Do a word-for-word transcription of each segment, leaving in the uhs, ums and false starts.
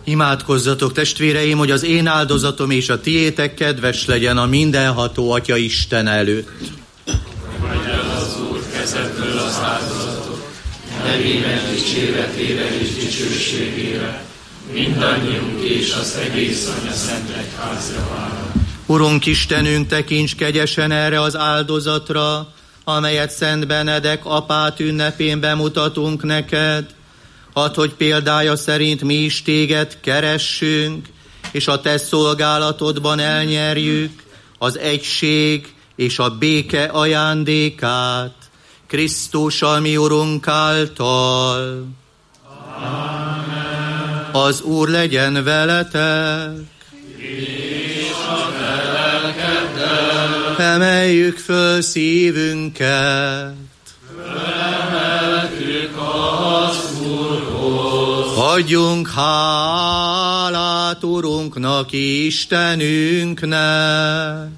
Imádkozzatok, testvéreim, hogy az én áldozatom és a tiétek kedves legyen a mindenható Atya Isten előtt. Fogadj el az Úr kezedből az áldozatot, nevében dicséretére és dicsőségére, mindannyiunk és az egész Anya Szent Egyházra vállal. Urunk Istenünk, tekints kegyesen erre az áldozatra, amelyet Szent Benedek apát ünnepén bemutatunk neked. Add, hogy példája szerint mi is téged keressünk, és a te szolgálatodban elnyerjük az egység és a béke ajándékát, Krisztus, a mi Urunk által. Amen. Az Úr legyen veletek. És a te lelkeddel. Emeljük föl szívünket. Felemeltük az Úrhoz. Adjunk hálát Urunknak, Istenünknek.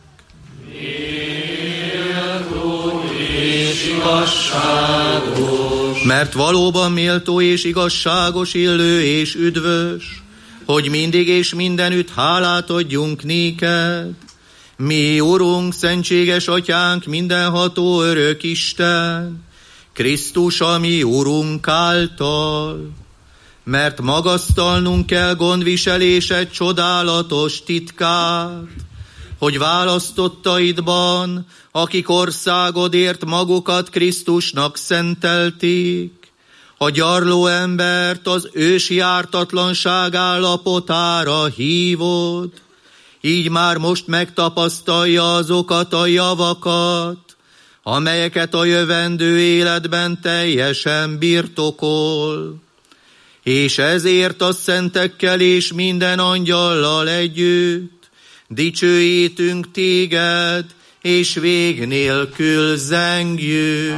Méltó és igazságos. Mert valóban méltó és igazságos, illő és üdvös, hogy mindig és mindenütt hálát adjunk néked. Mi, Urunk, szentséges Atyánk, mindenható örök Isten, Krisztus, a mi Urunk által. Mert magasztalnunk kell gondviselésed csodálatos titkát, hogy választottaidban, akik országodért magukat Krisztusnak szentelték, a gyarló embert az ősi ártatlanság állapotára hívod, így már most megtapasztalja azokat a javakat, amelyeket a jövendő életben teljesen birtokol. És ezért a szentekkel és minden angyallal együtt dicsőítünk téged, és vég nélkül zengjük.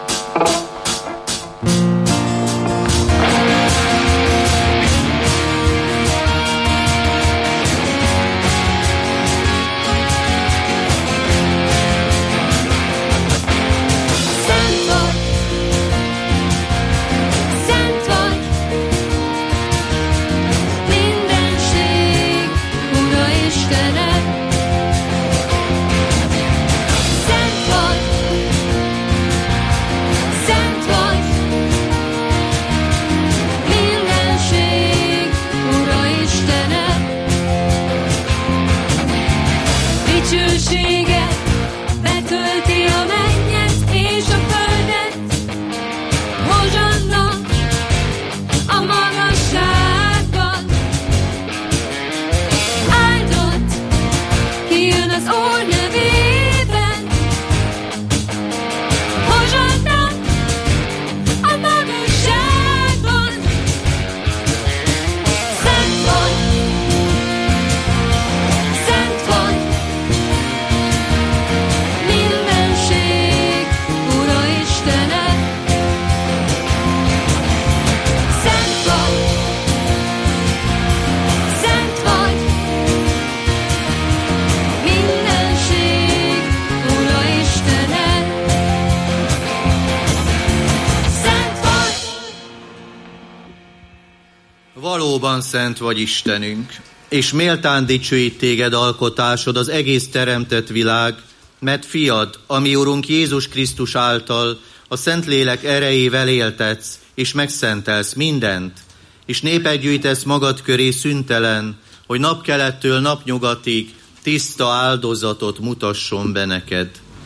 Valóban szent vagy Istenünk, és méltán dicsőít téged alkotásod, az egész teremtett világ, mert fiad, a mi Urunk Jézus Krisztus által a Szentlélek erejével éltetsz, és megszentelsz mindent, és népet gyűjtesz magad köré szüntelen, hogy napkelettől napnyugatig tiszta áldozatot mutasson be neked.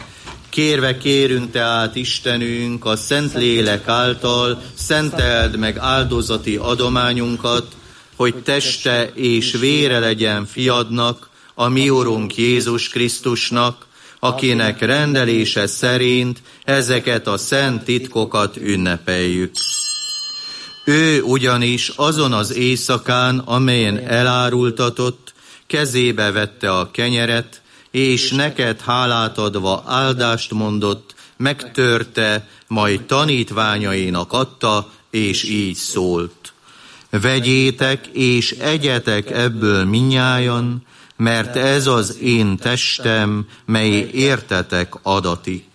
Kérve kérünk tehát, Istenünk, a Szentlélek által szenteld meg áldozati adományunkat, hogy teste és vére legyen fiadnak, a mi Urunk Jézus Krisztusnak, akinek rendelése szerint ezeket a szent titkokat ünnepeljük. Ő ugyanis azon az éjszakán, amelyen elárultatott, kezébe vette a kenyeret, és neked hálát adva áldást mondott, megtörte, majd tanítványainak adta, és így szólt. Vegyétek és egyetek ebből mindnyájan, mert ez az én testem, mely értetek adatik.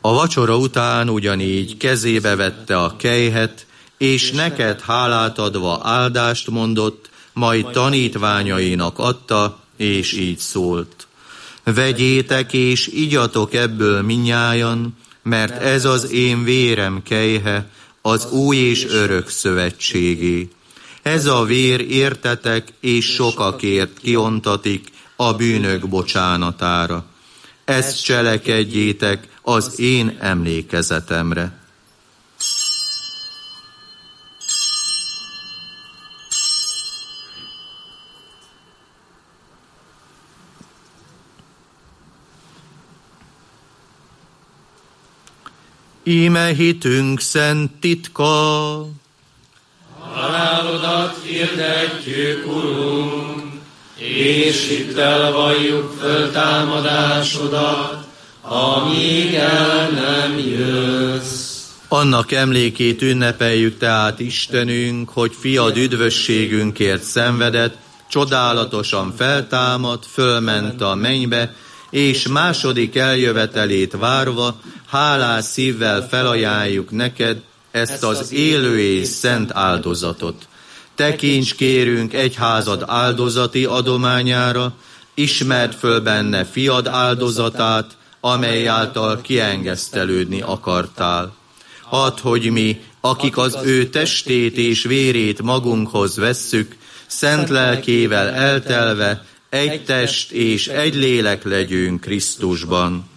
A vacsora után ugyanígy kezébe vette a kelyhet, és neked hálát adva áldást mondott, majd tanítványainak adta, és így szólt. Vegyétek és igyatok ebből minnyájan, mert ez az én vérem kelyhe, az új és örök szövetségé. Ez a vér értetek és sokakért kiontatik a bűnök bocsánatára. Ezt cselekedjétek az én emlékezetemre. Íme hitünk szent titka. Halálodat hirdetjük, Urunk, és hittel valljuk föltámadásodat, amíg el nem jössz. Annak emlékét ünnepeljük tehát, Istenünk, hogy fiad üdvösségünkért szenvedett, csodálatosan feltámadt, fölment a mennybe, és második eljövetelét várva, hálás szívvel felajánljuk neked ezt az élő és szent áldozatot. Tekints kérünk egyházad áldozati adományára, ismerd föl benne fiad áldozatát, amely által kiengesztelődni akartál. Add, hogy mi, akik az ő testét és vérét magunkhoz vesszük, szent lelkével eltelve, egy test és egy lélek legyünk Krisztusban.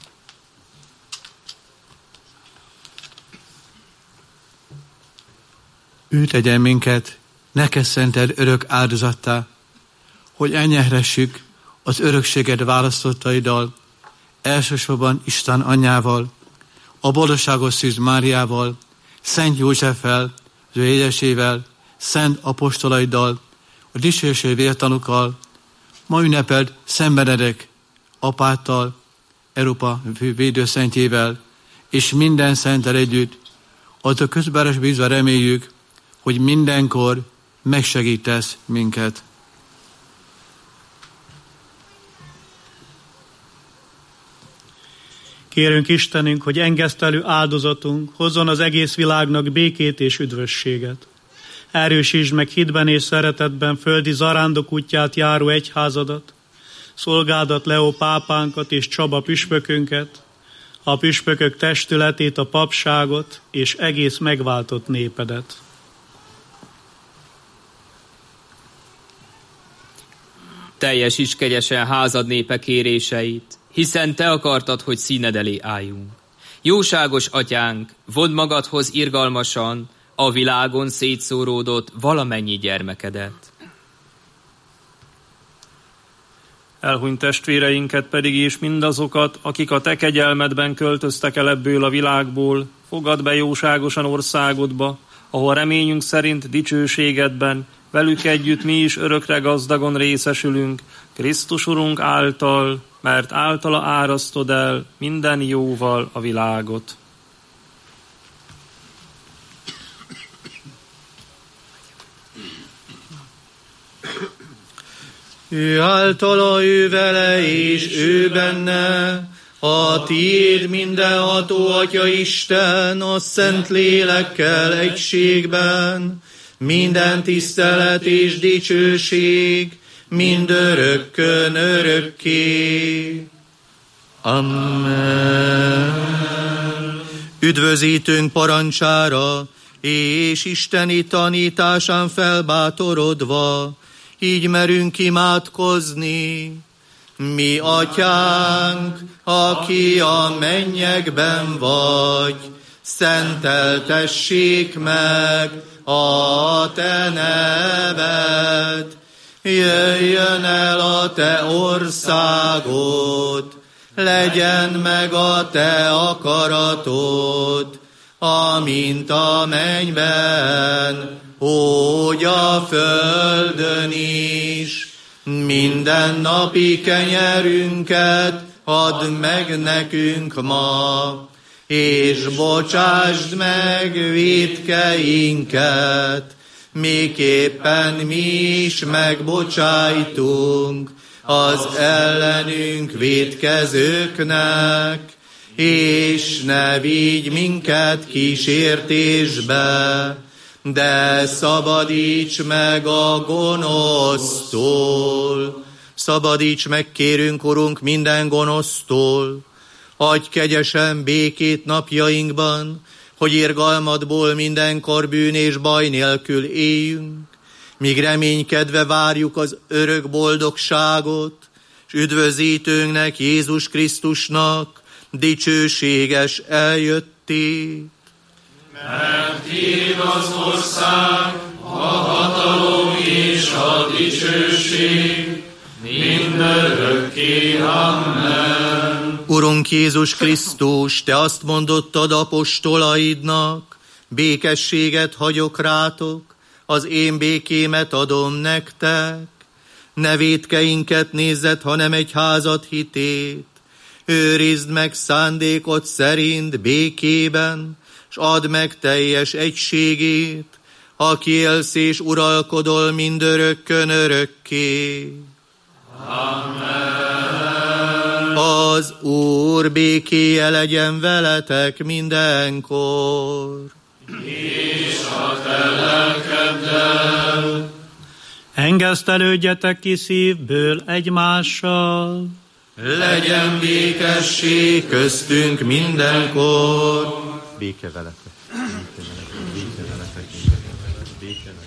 Ő tegyen minket, neked szented örök áldozattá, hogy elnyerhessük az örökséged választottaiddal, elsősorban Isten anyjával, a boldogságos Szűz Máriával, Szent Józseffel, az ő édesével, szent apostolaiddal, a dicsőség vértanukkal, ma ünnepeld Szent Benedek apáttal, Európa védőszentjével, és minden szenttel együtt, az a közberes bízva reméljük, hogy mindenkor megsegítesz minket. Kérünk Istenünk, hogy engesztelő áldozatunk hozzon az egész világnak békét és üdvösséget. Erősítsd meg hitben és szeretetben földi zarándok útját járó egyházadat, szolgádat Leó pápánkat és Csaba püspökünket, a püspökök testületét, a papságot és egész megváltott népedet. Teljesíts kegyesen házad népe kéréseit, hiszen te akartad, hogy színed elé álljunk. Jóságos atyánk, vodd magadhoz irgalmasan a világon szétszóródott valamennyi gyermekedet. Elhunyt testvéreinket pedig és mindazokat, akik a te kegyelmedben költöztek el ebből a világból, fogadd be jóságosan országodba, ahol reményünk szerint dicsőségedben, velük együtt mi is örökre gazdagon részesülünk, Krisztus Urunk által, mert általa árasztod el minden jóval a világot. Ő általa, ő vele és ő benne, a tiéd mindenható Atya Isten, a Szent Lélekkel egységben, minden tisztelet és dicsőség, mindörökkön örökké. Amen. Üdvözítünk parancsára, és isteni tanításán felbátorodva, így merünk imádkozni. Mi atyánk, aki a mennyekben vagy, szenteltessék meg a te neved. Jöjjön el a te országod, legyen meg a te akaratod, amint a mennyben, úgy a földön is. Minden napi kenyerünket add meg nekünk ma, és bocsásd meg vétkeinket, miképpen mi is megbocsájtunk az ellenünk vétkezőknek, és ne vigy minket kísértésbe, de szabadíts meg a gonosztól. Szabadíts meg, kérünk, Urunk, minden gonosztól. Adj kegyesen békét napjainkban, hogy irgalmadból mindenkor bűn és baj nélkül éljünk, míg reménykedve várjuk az örök boldogságot, s üdvözítőnknek, Jézus Krisztusnak dicsőséges eljöttét. Mert tiéd az ország, a hatalom és a dicsőség, mindörökké. Amen. Urunk Jézus Krisztus, Te azt mondottad apostolaidnak, békességet hagyok rátok, az én békémet adom nektek. Ne vétkeinket nézzed, hanem egy házat hitét. Őrizd meg szándékod szerint békében, s add meg teljes egységét, aki élsz és uralkodol mindörökkön örökké. Amen. Az Úr békéje legyen veletek mindenkor. És a te lelkeddel. Engesztelődjetek ki szívből egymással. Legyen békesség köztünk mindenkor. Béke veletek. Béke veletek. Béke veletek. Béke veletek.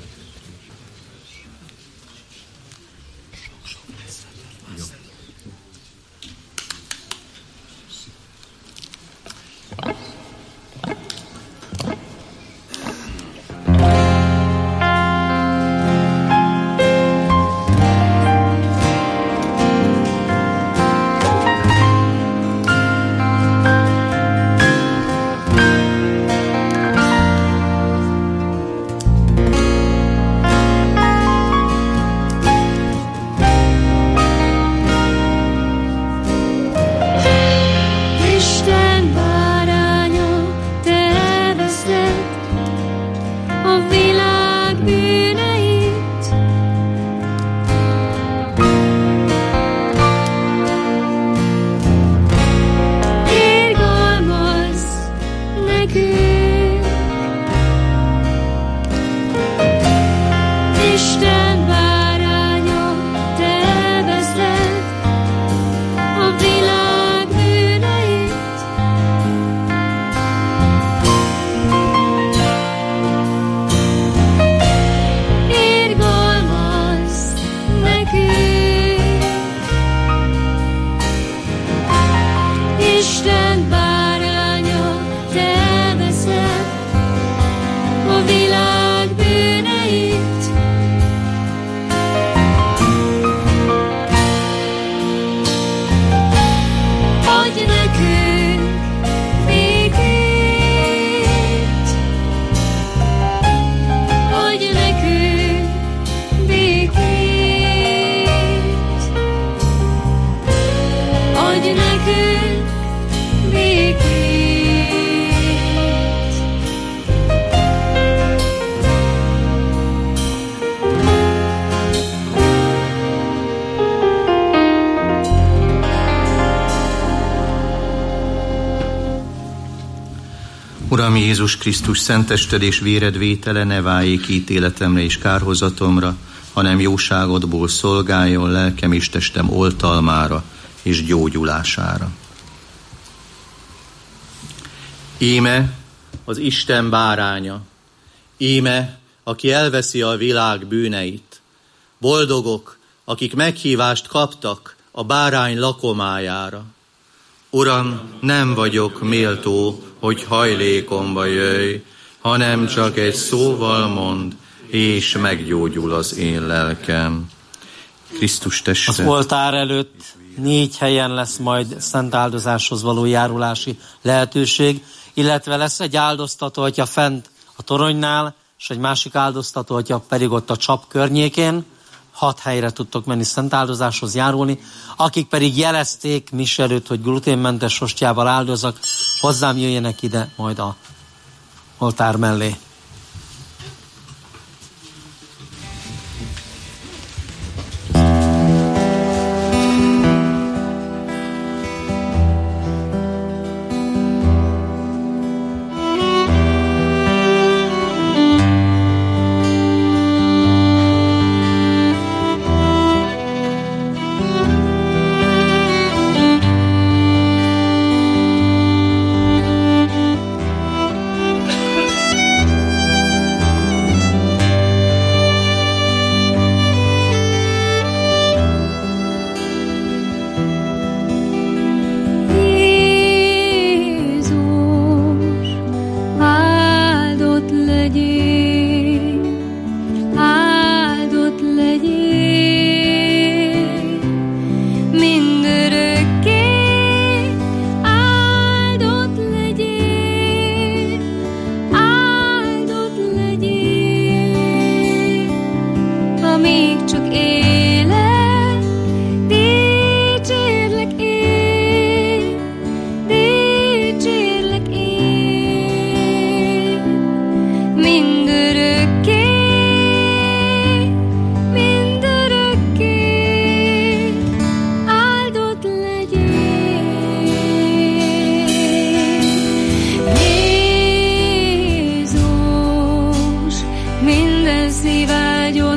Uram Jézus Krisztus, szentested és véred vétele ne váljék ítéletemre és kárhozatomra, hanem jóságodból szolgáljon lelkem és testem oltalmára és gyógyulására. Íme az Isten báránya, íme, aki elveszi a világ bűneit. Boldogok, akik meghívást kaptak a bárány lakomájára. Uram, nem vagyok méltó, hogy hajlékomba jöjj, hanem csak egy szóval mondd, és meggyógyul az én lelkem. Krisztus teste. Az oltár előtt négy helyen lesz majd szent áldozáshoz való járulási lehetőség, illetve lesz egy áldoztató atya fent a toronynál, és egy másik áldoztató atya pedig ott a csap környékén. Hat helyre tudtok menni szent áldozáshoz járulni. Akik pedig jelezték mise előtt, hogy gluténmentes ostjával áldozak, hozzám jöjjenek ide majd a oltár mellé. szívvágyon,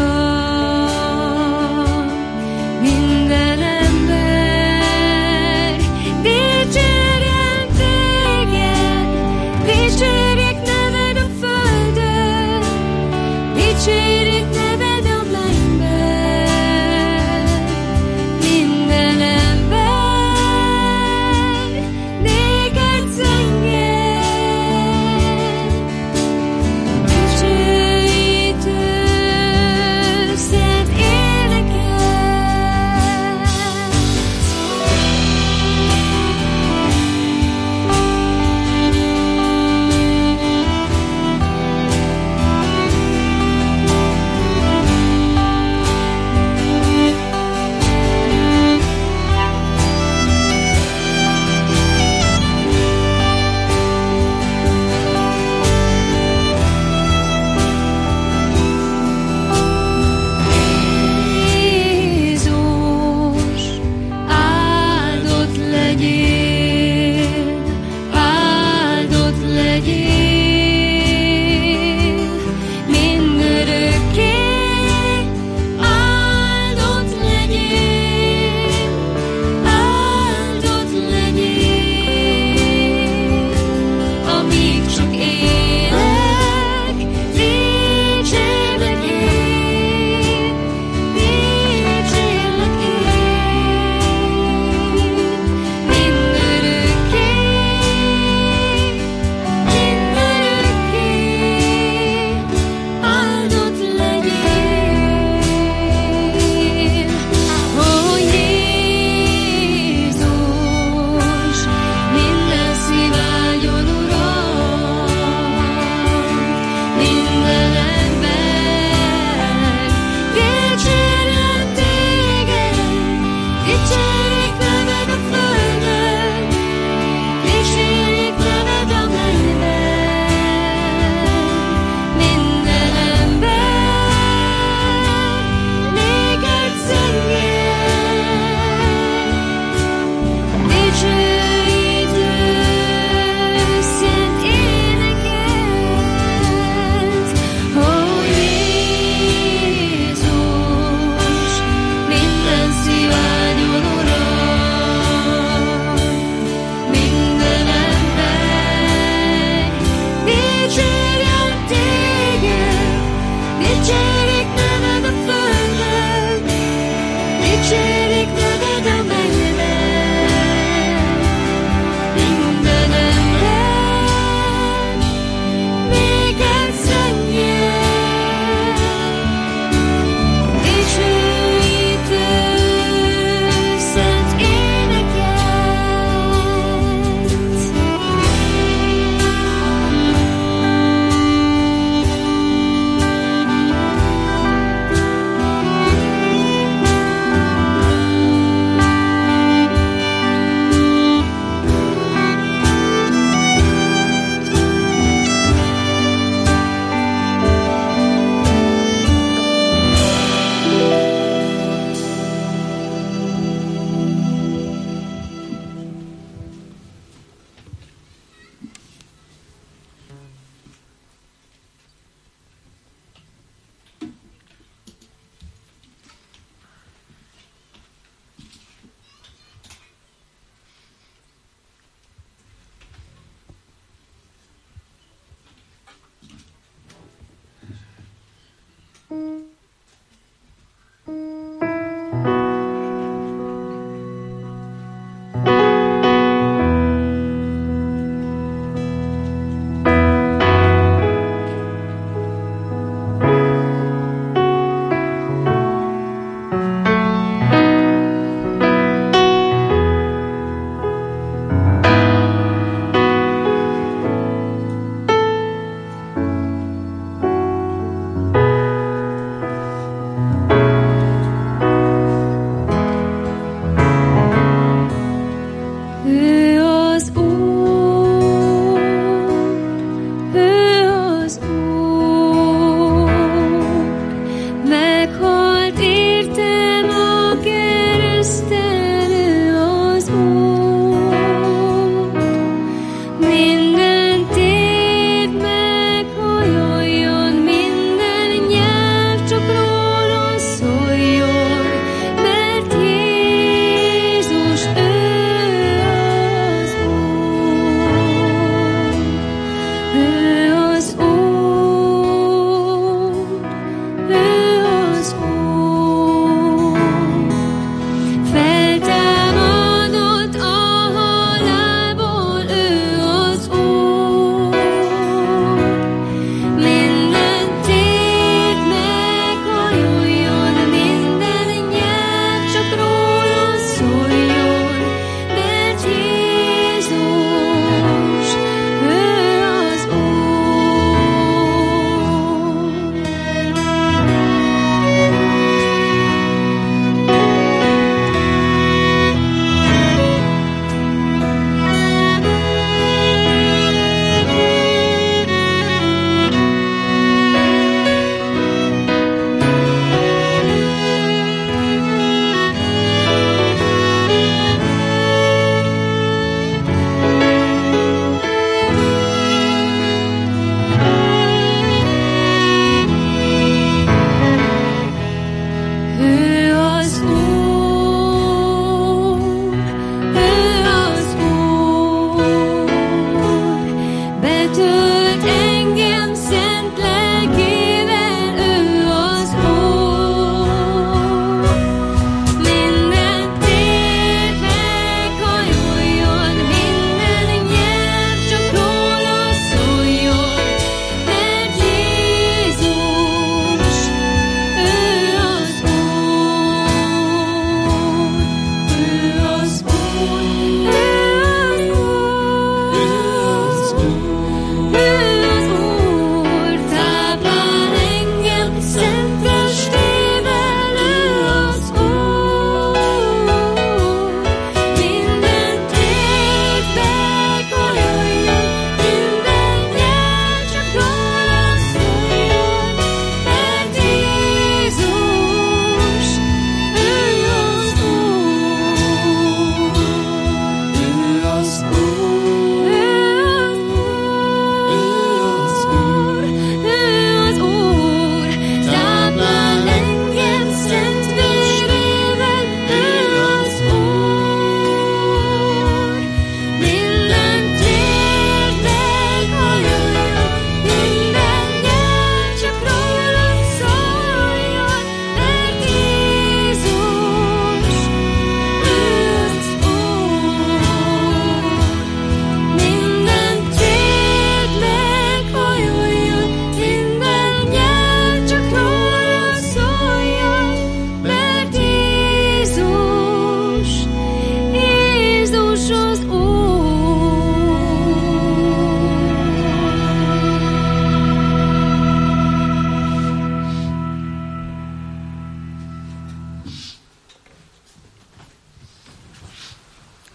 Uram, minden ember dicsérjen téged, dicsérjék neved a földön, dicsérjék neved a mennyben, minden ember néked zengjen. Dicsőítő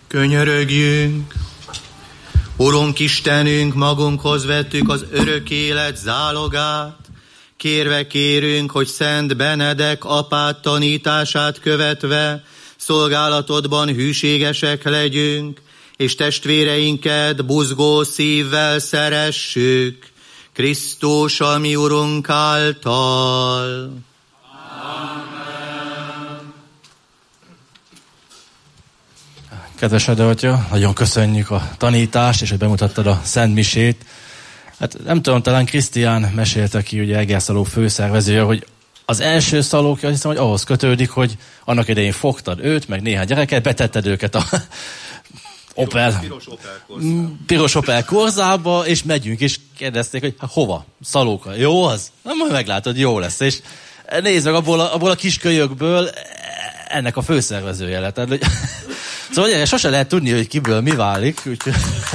Könyörögjünk! Urunk Istenünk, magunkhoz vettük az örök élet zálogát, kérve kérünk, hogy Szent Benedek apád tanítását követve szolgálatodban hűségesek legyünk, és testvéreinket buzgó szívvel szeressük, Krisztus, a mi Urunk által. Kedves Edevatya, nagyon köszönjük a tanítást, és hogy bemutattad a Szent Misét. Hát nem tudom, talán Krisztián mesélte ki, ugye Egerszaló főszervezője, hogy az első szalókja, azt hiszem, hogy ahhoz kötődik, hogy annak idején fogtad őt, meg néhány gyereket, betetted őket a Opel, piros, piros Opel korzába. Piros Opel korzába, és megyünk, és kérdezték, hogy hát hova? Szalóka. Jó az? Na, majd meglátod, jó lesz. És nézd meg, abból a, abból a kis kölyökből ennek a főszervezője lett. Hogy... Szóval ugye, sose lehet tudni, hogy kiből mi válik. Úgyhogy...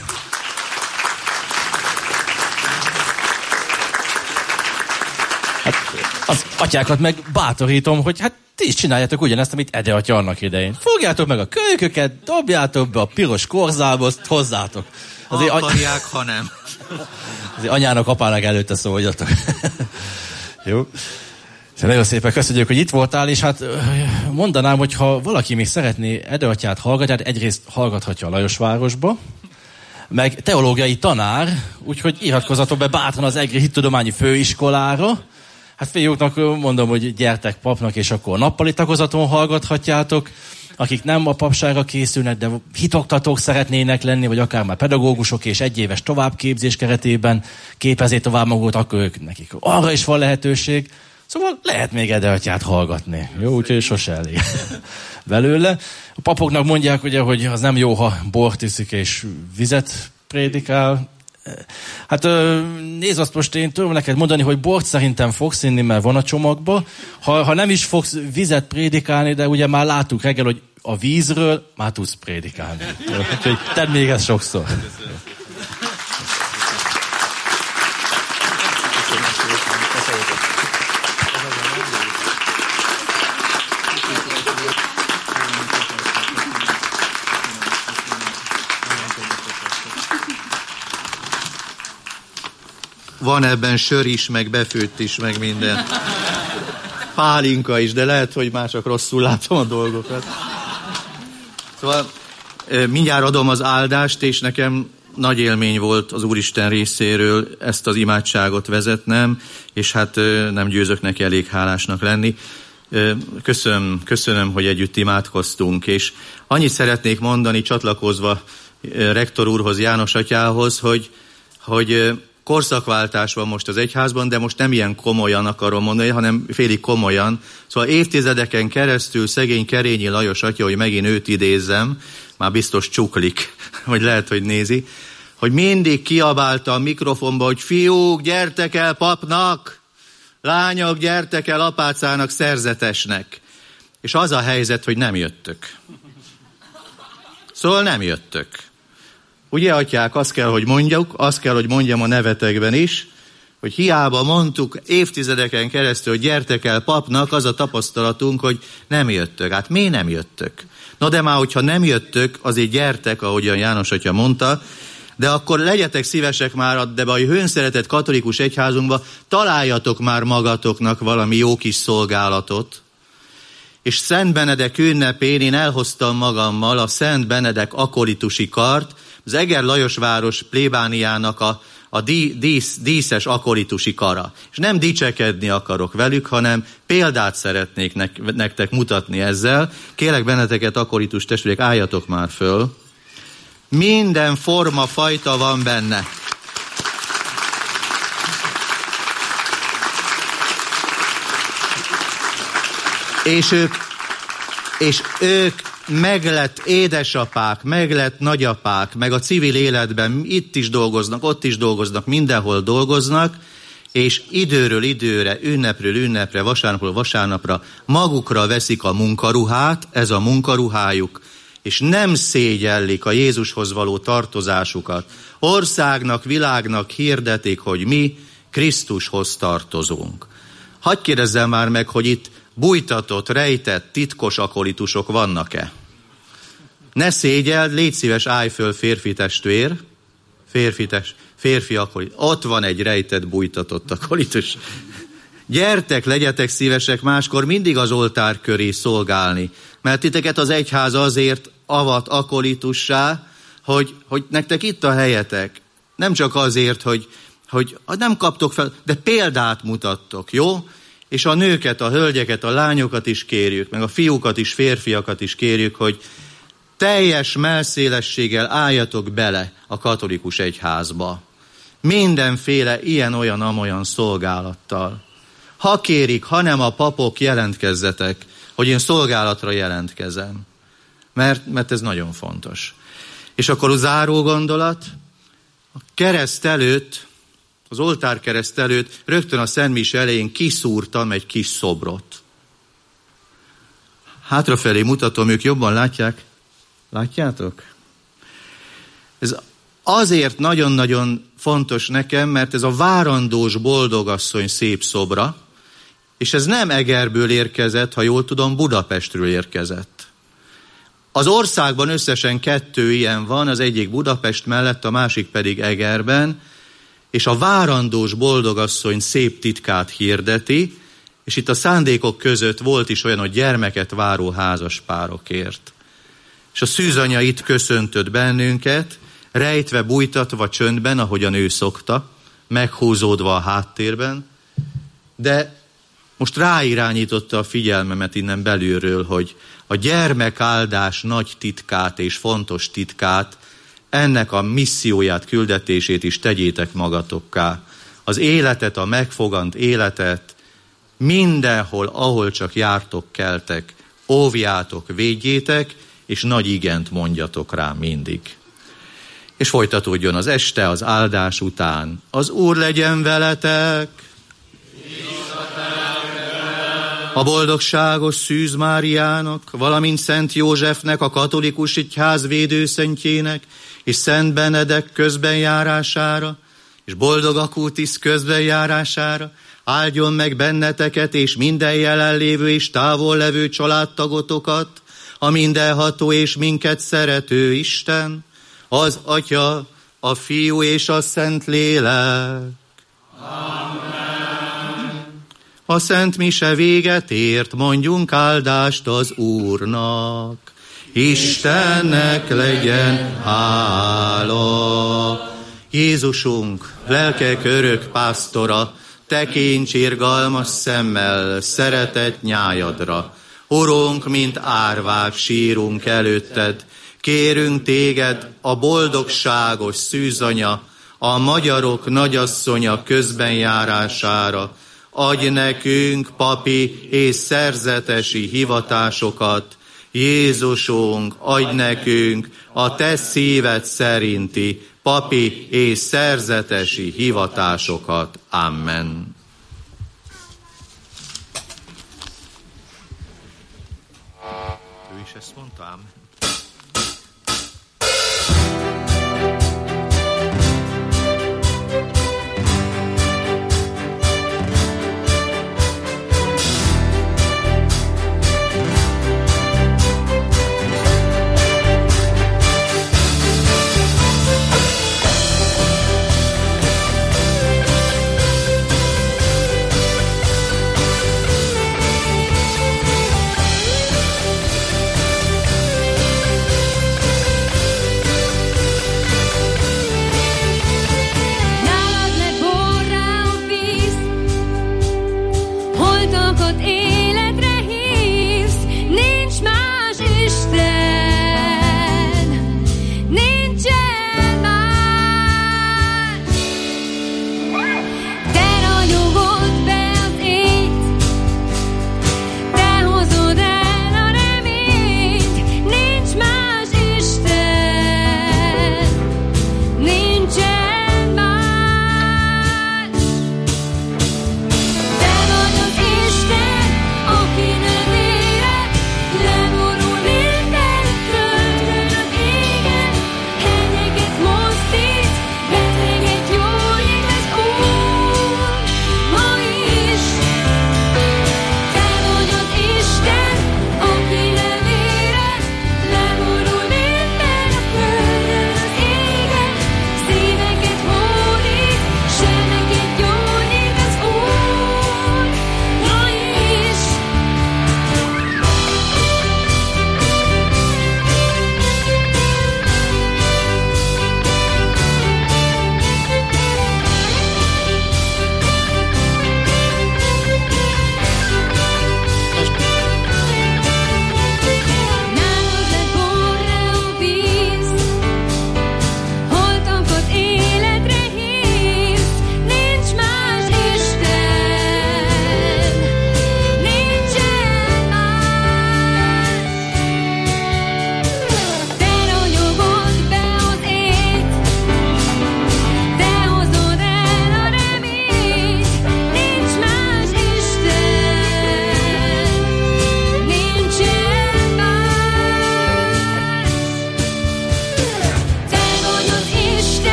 Hát az atyákat meg bátorítom, hogy hát ti is csináljátok ugyanezt, amit Ede atya annak idején. Fogjátok meg a kölyköket, dobjátok be a piros korzába, azt hozzátok. Azért ha akarják, any... ha nem. Azért anyának, apának előtte szóljatok. Jó. Nagyon szépen köszönjük, hogy itt voltál, és hát mondanám, hogy ha valaki még szeretné Ede atyát hallgatni, hát egyrészt hallgathatja a Lajosvárosba, meg teológiai tanár, úgyhogy iratkozzatok be bátran az Egri Hittudományi Főiskolára. Hát fiúknak mondom, hogy gyertek papnak, és akkor nappali tagozaton hallgathatjátok. Akik nem a papságra készülnek, de hitoktatók szeretnének lenni, vagy akár már pedagógusok és egyéves továbbképzés keretében képezzék tovább magukat, akkor ők nekik arra is van lehetőség. Szóval lehet még Ede atyát hallgatni. Jó, úgyhogy sose elég belőle. A papoknak mondják ugye, hogy az nem jó, ha bort iszik és vizet prédikál. Hát nézd, azt most én tudom neked mondani, hogy bort szerintem fogsz inni, mert van a csomagba. Ha, ha nem is fogsz vizet prédikálni, de ugye már láttuk reggel, hogy a vízről már tudsz prédikálni. Úgyhogy tedd még ezt sokszor. Van ebben sör is, meg befőtt is, meg minden. Pálinka is, de lehet, hogy már csak rosszul látom a dolgokat. Szóval mindjárt adom az áldást, és nekem nagy élmény volt az Úristen részéről ezt az imádságot vezetnem, és hát nem győzök neki elég hálásnak lenni. Köszönöm, köszönöm, hogy együtt imádkoztunk, és annyit szeretnék mondani, csatlakozva rektor úrhoz, János atyához, hogy, hogy korszakváltás van most az egyházban, de most nem ilyen komolyan akarom mondani, hanem félig komolyan. Szóval évtizedeken keresztül szegény Kerényi Lajos atya, hogy megint őt idézzem, már biztos csuklik, vagy lehet, hogy nézi, hogy mindig kiabálta a mikrofonba, hogy fiúk, gyertek el papnak, lányok, gyertek el apácának, szerzetesnek. És az a helyzet, hogy nem jöttök. Szóval nem jöttök. Ugye, atyák, azt kell, hogy mondjuk, azt kell, hogy mondjam a nevetekben is, hogy hiába mondtuk évtizedeken keresztül, hogy gyertek el papnak, az a tapasztalatunk, hogy nem jöttök. Hát miért nem jöttök? Na de már, hogyha nem jöttök, azért gyertek, ahogyan János atya mondta, de akkor legyetek szívesek már, de a hőnszeretett katolikus egyházunkba találjatok már magatoknak valami jó kis szolgálatot. És Szent Benedek ünnepén én elhoztam magammal a Szent Benedek akolitusi kart, az Eger Lajosváros plébániának a, a dí, dísz, díszes akolitusi kara. És nem dicsekedni akarok velük, hanem példát szeretnék nek, nektek mutatni ezzel. Kérlek benneteket, akolitus testvérek, álljatok már föl. Minden forma fajta van benne. És ők, és ők meglett édesapák, meglett nagyapák, meg a civil életben itt is dolgoznak, ott is dolgoznak, mindenhol dolgoznak, és időről időre, ünnepről ünnepre, vasárnapról vasárnapra magukra veszik a munkaruhát, ez a munkaruhájuk, és nem szégyellik a Jézushoz való tartozásukat. Országnak, világnak hirdetik, hogy mi Krisztushoz tartozunk. Hadd kérdezzem már meg, hogy itt bújtatott, rejtett, titkos akolitusok vannak-e? Ne szégyeld, légy szíves, állj föl, férfi testvér. Férfi, test, férfi akolitus. Ott van egy rejtett, bújtatott akolitus. Gyertek, legyetek szívesek máskor mindig az oltár köré szolgálni, mert titeket az egyház azért avat akolitussá, hogy, hogy nektek itt a helyetek. Nem csak azért, hogy, hogy nem kaptok fel, de példát mutattok, jó? És a nőket, a hölgyeket, a lányokat is kérjük, meg a fiúkat is, férfiakat is kérjük, hogy teljes mellszélességgel álljatok bele a katolikus egyházba. Mindenféle ilyen-olyan-amolyan szolgálattal. Ha kérik, hanem a papok, jelentkezzetek, hogy én szolgálatra jelentkezem. Mert, mert ez nagyon fontos. És akkor a záró gondolat, a kereszt előtt, az oltárkereszt előtt rögtön a szentmise elején kiszúrtam egy kis szobrot. Hátrafelé mutatom, ők jobban látják. Látjátok? Ez azért nagyon-nagyon fontos nekem, mert ez a várandós boldogasszony szép szobra, és ez nem Egerből érkezett, ha jól tudom, Budapestről érkezett. Az országban összesen kettő ilyen van, az egyik Budapest mellett, a másik pedig Egerben, és a várandós boldogasszony szép titkát hirdeti, és itt a szándékok között volt is olyan, hogy gyermeket váró házaspárokért. És a szűzanya itt köszöntött bennünket, rejtve, bújtatva csöndben, ahogyan ő szokta, meghúzódva a háttérben, de most ráirányította a figyelmemet innen belülről, hogy a gyermekáldás nagy titkát és fontos titkát, ennek a misszióját, küldetését is tegyétek magatokká. Az életet, a megfogant életet mindenhol, ahol csak jártok, keltek, óvjátok, védjétek, és nagy igent mondjatok rá mindig. És folytatódjon az este, az áldás után. Az Úr legyen veletek! A boldogságos Szűz Máriának, valamint Szent Józsefnek, a katolikus egyház védőszentjének, és Szent Benedek közbenjárására, és boldog Acutis közbenjárására, áldjon meg benneteket, és minden jelenlévő és távol levő családtagotokat, a mindenható és minket szerető Isten, az Atya, a Fiú és a Szentlélek. Amen. A Szent Mise véget ért, mondjunk áldást az Úrnak. Istennek legyen hála. Jézusunk, lelkek örök pásztora, tekints irgalmas szemmel szeretett nyájadra. Urunk, mint árvák sírunk előtted, kérünk téged, a boldogságos szűzanya, a magyarok nagyasszonya közbenjárására, adj nekünk papi és szerzetesi hivatásokat. Jézusunk, adj nekünk a te szíved szerinti papi és szerzetesi hivatásokat. Amen. Ő is ezt mondta, amen.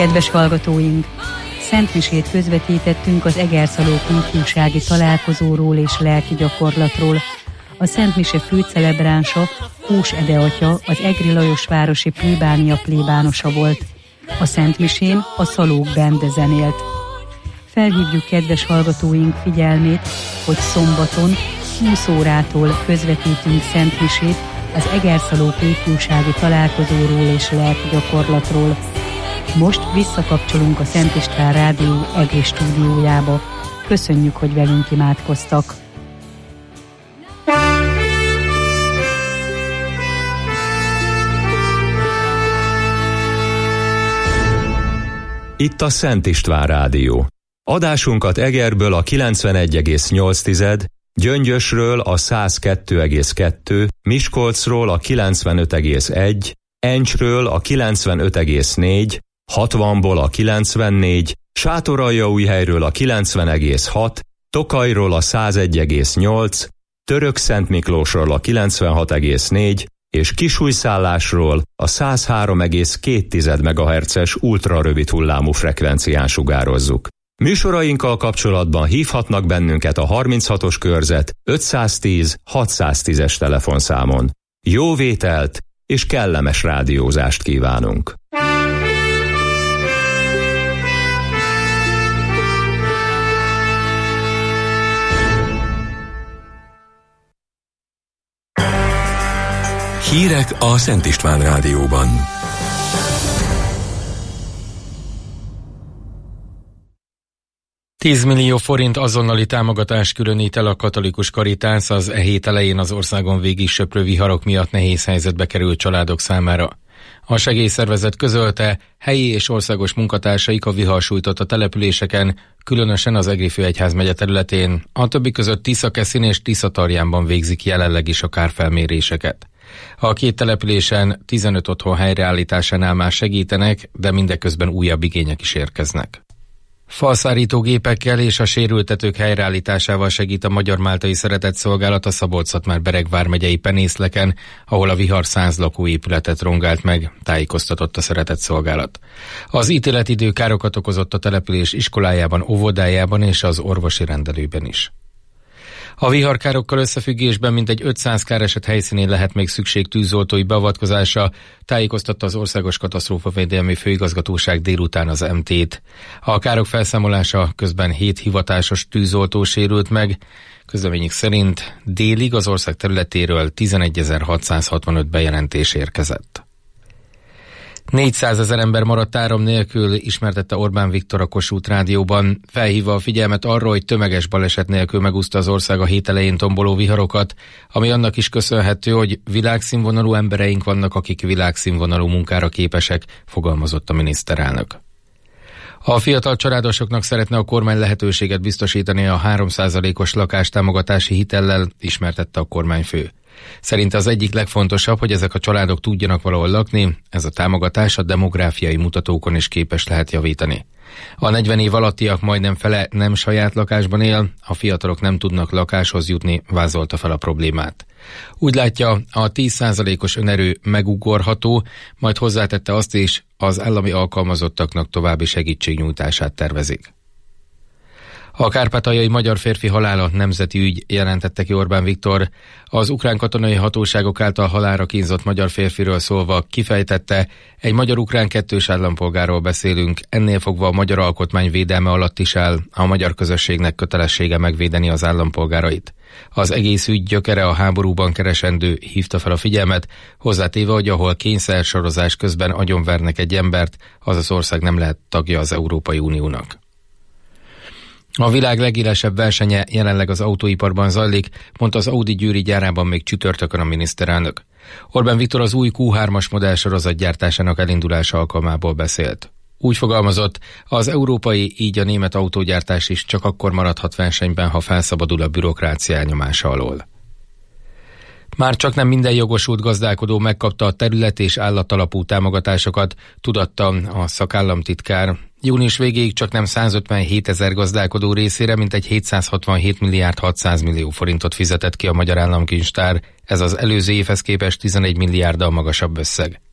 kedves hallgatóink! Szentmisét közvetítettünk az Egerszalóki ifjúsági találkozóról és lelki gyakorlatról. A Szentmise főcelebránsa Kós Ede atya, az Egri Lajosvárosi plébánia plébánosa volt. A Szentmisén a Szalók bende zenélt. Felhívjuk kedves hallgatóink figyelmét, hogy szombaton húsz órától közvetítünk Szentmisét az Egerszalóki ifjúsági találkozóról és lelki gyakorlatról. Most visszakapcsolunk a Szent István Rádió Egri stúdiójába. Köszönjük, hogy velünk imádkoztak. Itt a Szent István Rádió. Adásunkat Egerből a kilencvenegy egész nyolc, Gyöngyösről a száz kettő egész kettő, Miskolcról a kilencvenöt egész egy, Encsről a kilencvenöt egész négy, hatvanból a kilencvennégy, Sátoraljaújhelyről a kilencven egész hat, Tokajról a száz egy egész nyolc, Törökszentmiklósról a kilencvenhat egész négy, és Kisújszállásról a száz három egész két megahertzes ultrarövid hullámú frekvencián sugározzuk. Műsorainkkal kapcsolatban hívhatnak bennünket a harminchatos körzet ötszáztíz hatszáztízes telefonszámon. Jó vételt és kellemes rádiózást kívánunk! Hírek a Szent István Rádióban. tíz millió forint azonnali támogatást különít el a katolikus karitász az e hét elején az országon végig söprő viharok miatt nehéz helyzetbe került családok számára. A segélyszervezet közölte, helyi és országos munkatársaik a vihar sújtotta településeken, különösen az Egri főegyházmegye területén, a többi között Tiszakeszin és Tiszatarjánban végzik jelenleg is a kárfelméréseket. A két településen tizenöt otthon helyreállításánál már segítenek, de mindeközben újabb igények is érkeznek. Falszárító gépekkel és a sérültetők helyreállításával segít a Magyar-Máltai Szeretetszolgálat a Szabolcs-Szatmár-Bereg vármegyei Penészleken, ahol a vihar száz lakóépületet rongált meg, tájékoztatott a Szeretetszolgálat. Az ítéletidő károkat okozott a település iskolájában, óvodájában és az orvosi rendelőben is. A viharkárokkal összefüggésben mintegy ötszáz káreset helyszínén lehet még szükség tűzoltói beavatkozásra, tájékoztatta az Országos Katasztrófavédelmi Főigazgatóság délután az em té-t. A károk felszámolása közben hét hivatásos tűzoltó sérült meg, közleményük szerint délig az ország területéről tizenegyezer-hatszázhatvanöt bejelentés érkezett. négyszázezer ember maradt áram nélkül, ismertette Orbán Viktor a Kossuth Rádióban, felhívva a figyelmet arra, hogy tömeges baleset nélkül megúszta az ország a hét elején tomboló viharokat, ami annak is köszönhető, hogy világszínvonalú embereink vannak, akik világszínvonalú munkára képesek, fogalmazott a miniszterelnök. A fiatal családosoknak szeretne a kormány lehetőséget biztosítani a három százalékos lakástámogatási hitellel, ismertette a kormányfő. Szerinte az egyik legfontosabb, hogy ezek a családok tudjanak valahol lakni, ez a támogatás a demográfiai mutatókon is képes lehet javítani. A negyven év alattiak majdnem fele nem saját lakásban él, a fiatalok nem tudnak lakáshoz jutni, vázolta fel a problémát. Úgy látja, a tíz százalékos önerő megugorható, majd hozzátette azt is, az állami alkalmazottaknak további segítségnyújtását tervezik. A kárpátaljai magyar férfi halála nemzeti ügy, jelentette ki Orbán Viktor. Az ukrán katonai hatóságok által halálra kínzott magyar férfiről szólva kifejtette, egy magyar-ukrán kettős állampolgárról beszélünk, ennél fogva a magyar alkotmány védelme alatt is áll, a magyar közösségnek kötelessége megvédeni az állampolgárait. Az egész ügy gyökere a háborúban keresendő, hívta fel a figyelmet, hozzátéve, hogy ahol kényszersorozás közben agyonvernek egy embert, az az ország nem lehet tagja az Európai Uniónak. A világ legélesebb versenye jelenleg az autóiparban zajlik, mondta az Audi győri gyárában még csütörtökön a miniszterelnök. Orbán Viktor az új kú hármas modell sorozatgyártásának elindulása alkalmából beszélt. Úgy fogalmazott, az európai, így a német autógyártás is csak akkor maradhat versenyben, ha felszabadul a bürokrácia elnyomása alól. Már csak nem minden jogosult gazdálkodó megkapta a terület- és állatalapú támogatásokat, tudatta a szakállamtitkár. Június végéig csak nem százötvenhét ezer gazdálkodó részére mintegy hétszázhatvanhét milliárd hatszáz millió forintot fizetett ki a Magyar Államkincstár, ez az előző évhez képest tizenegy milliárddal magasabb összeg.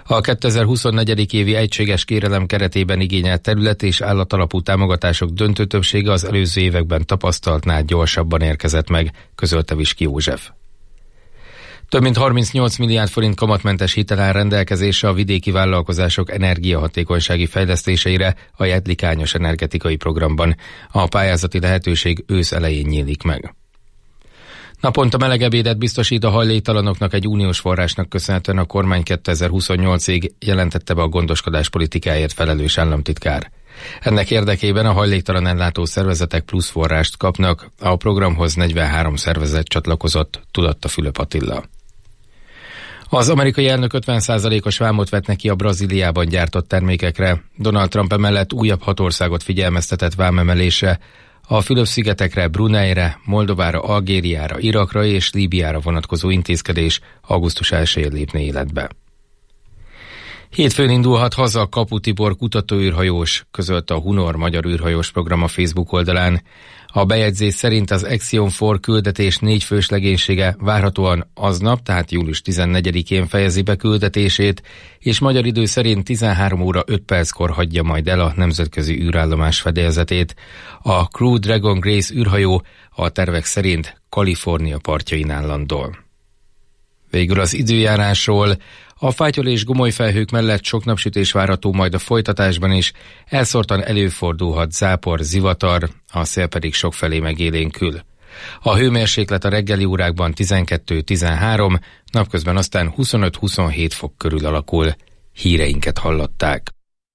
A kétezer-huszonnégy évi egységes kérelem keretében igényelt terület és állatalapú támogatások döntő többsége az előző években tapasztaltnál gyorsabban érkezett meg, közölte Viski József. Több mint harmincnyolc milliárd forint kamatmentes hitel áll rendelkezésre a vidéki vállalkozások energiahatékonysági fejlesztéseire a Jedlikányos energetikai programban. A pályázati lehetőség ősz elején nyílik meg. Naponta meleg ebédet biztosít a hajléktalanoknak egy uniós forrásnak köszönhetően a kormány kétezer-huszonnyolcig, jelentette be a gondoskodás politikáért felelős államtitkár. Ennek érdekében a hajléktalan ellátó szervezetek plusz forrást kapnak, a programhoz negyvenhárom szervezet csatlakozott, tudatta Fülöp Attila. Az amerikai elnök ötven százalékos vámot vet neki a Brazíliában gyártott termékekre. Donald Trump emellett újabb hat országot figyelmeztetett vámemelésre, a Fülöp-szigetekre, Bruneire, Moldovára, Algériára, Irakra és Líbiára vonatkozó intézkedés augusztus elsején lépne életbe. Hétfőn indulhat haza a Kapu Tibor kutatóűrhajós, közölte a Hunor magyar űrhajós program a Facebook oldalán. A bejegyzés szerint az Axiom négy küldetés négy fős legénysége várhatóan aznap, tehát július tizennegyedikén fejezi be küldetését, és magyar idő szerint tizenhárom óra öt perckor hagyja majd el a nemzetközi űrállomás fedélzetét. A Crew Dragon Grace űrhajó a tervek szerint Kalifornia partjainál landol. Végül az időjárásról. A fátyol és gomoly felhők mellett sok napsütés várható majd a folytatásban is, elszórtan előfordulhat zápor, zivatar, a szél pedig sokfelé megélénkül. A hőmérséklet a reggeli órákban tizenkettő-tizenhárom, napközben aztán huszonöt-huszonhét fok körül alakul. Híreinket hallották.